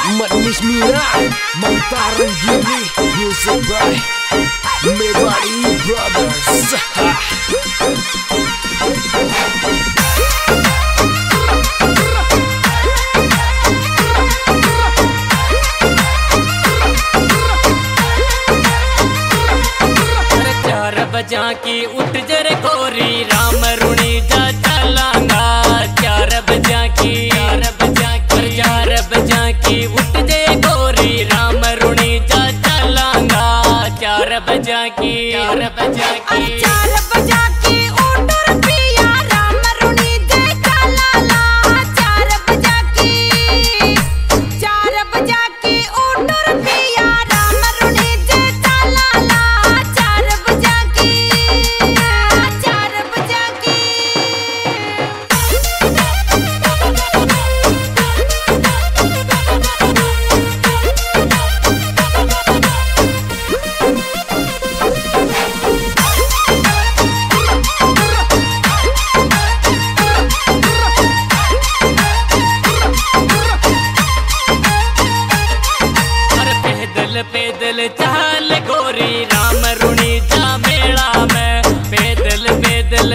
Manis Mira, Mantaran Gini, music by Mebari Brothers. बजा की उठ जरे गोरी राम रुणी जा चलांगा 4 बजा की 4 बजा की उठ जे गोरी राम रुणी जा चलांगा 4 बजा की 4 बजा की 4 बजा की उठ पिया राम रुणी जे चलाला 4 बजा की 4 बजा की उठ पिया राम रुणी जे चलाला 4 बजा की 4 बजा की पैदल चाल गोरी राम रुणी जा मेला में पैदल पैदल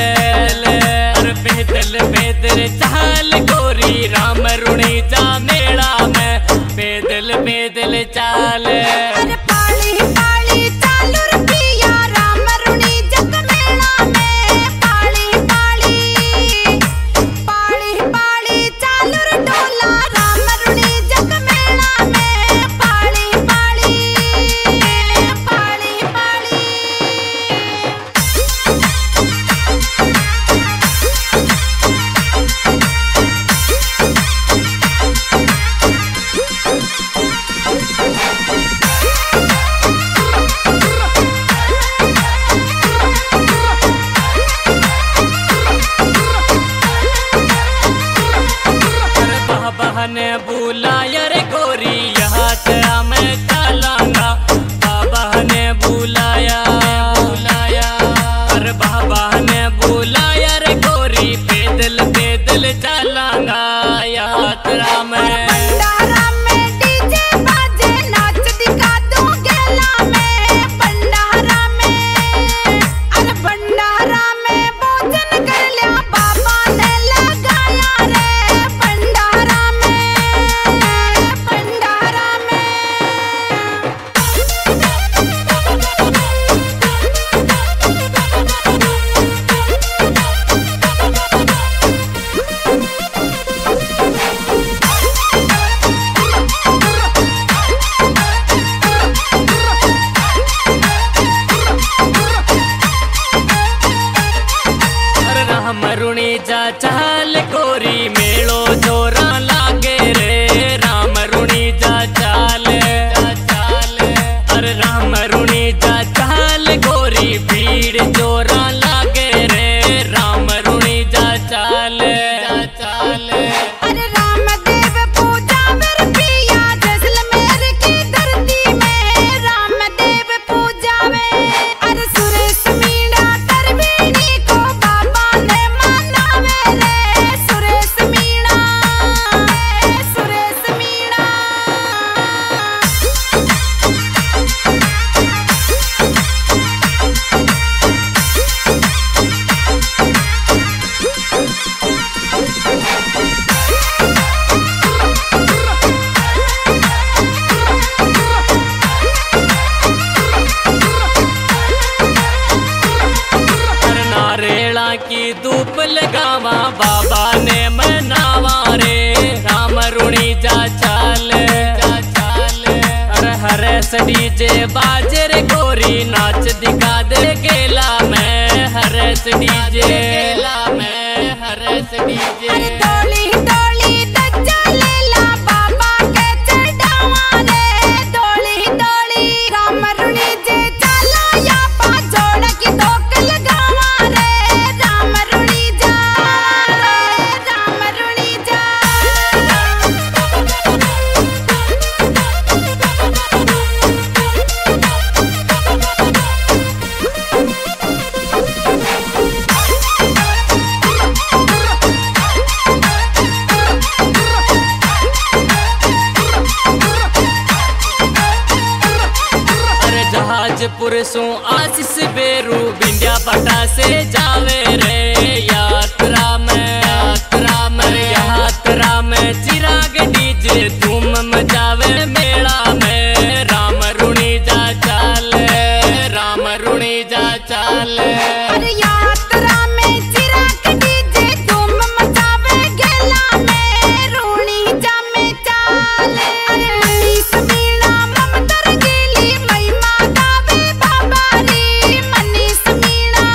चाल गोरी राम रुणी जा मेला में पैदल पैदल चाल अरे पाली पाली चालू रे पिया राम रुणी जग मेला में पाली पाली पाली पाली चालू रे डोला राम रुणी जग मेला में पाली पाली पाली पाली बहन बुलाया रे गोरी यहाँ तेरा मैं चलांगा बाबा ने बुलाया अरे बाबा ने बुलाया रे गोरी पैदल पैदल चलांगा यहाँ तेरा मैं भंडारा में डीजे बाजे नाच दिखा दूं गेला में भंडारा में अरे भंडारा में भोजन कर लिया बाबा ने लगाया रे भंडारा में भंडारा में राम रुणी जा चाल गोरी मेलो जोरा लागे रे राम रुणी जा चाल अरे राम रुणी जा चाल गोरी भीड़ जोरा लागे रे राम रुणी जा चाल अरे रामदेव पूजा मेरे पिया जैसलमेर की धरती में रामदेव पूजा में अरे सुरेश मीणा तरवेणी को बाबा ने मनावे रे सुरेश मीणा नारेला की धूप लगावा बाबा ने मनावा रे राम रुणी जा चाल अरे हरस डीजे बाजे रे गोरी नाच दिखा दे गेला में हरस डीजे अरे डोली डोली दज्जा लेला बाबा के चढ़ावा रे डोली डोली राम रुणी जे चला या पा जोड़ की धोक लगावा रे राम रुणी जा राम रुणी जा राजपुर सु आशीष बेरू बिंडिया पटा से जावे रे यात्रा में चिराग डीजे धूम मचावे मेला में राम रुणी जा चाले अरे यात्रा में चिराग डीजे धूम मचावे गेला में रूणी जा में चाले। अरे मनीष मीणा ममता रंगीली महिमा गावे बाबा रे मनीष मीणा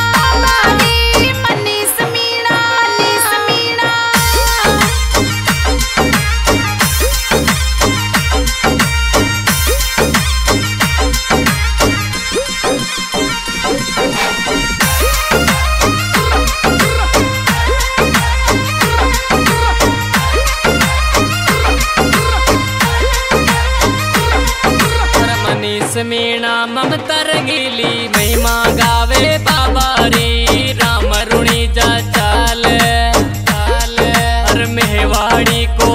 मनीष मीणा ममता रंगीली महिमा गावे बाबा रे राम रुणी जा चाले। अरे मेवाड़ी को